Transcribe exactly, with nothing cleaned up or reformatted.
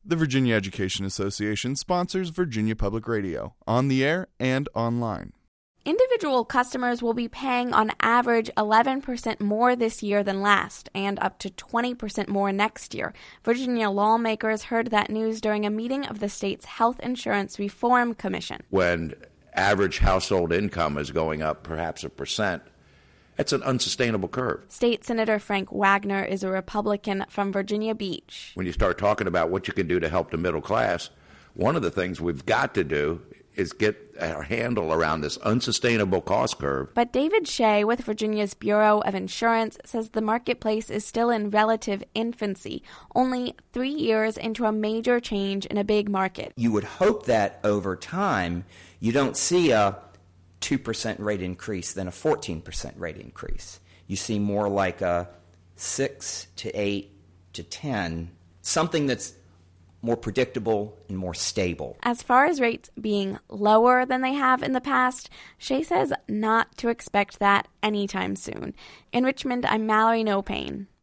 The Virginia Education Association sponsors Virginia Public Radio, on the air and online. Individual customers will be paying on average eleven percent more this year than last, and up to twenty percent more next year. Virginia lawmakers heard that news during a meeting of the state's Health Insurance Reform Commission. When average household income is going up perhaps a percent, it's an unsustainable curve. State Senator Frank Wagner is a Republican from Virginia Beach. When you start talking about what you can do to help the middle class, one of the things we've got to do is get a handle around this unsustainable cost curve. But David Shea with Virginia's Bureau of Insurance says the marketplace is still in relative infancy, only three years into a major change in a big market. You would hope that over time you don't see a two percent rate increase than a fourteen percent rate increase. You see more like a six to eight to ten, something that's more predictable and more stable. As far as rates being lower than they have in the past, Shea says not to expect that anytime soon. In Richmond, I'm Mallory No Pain.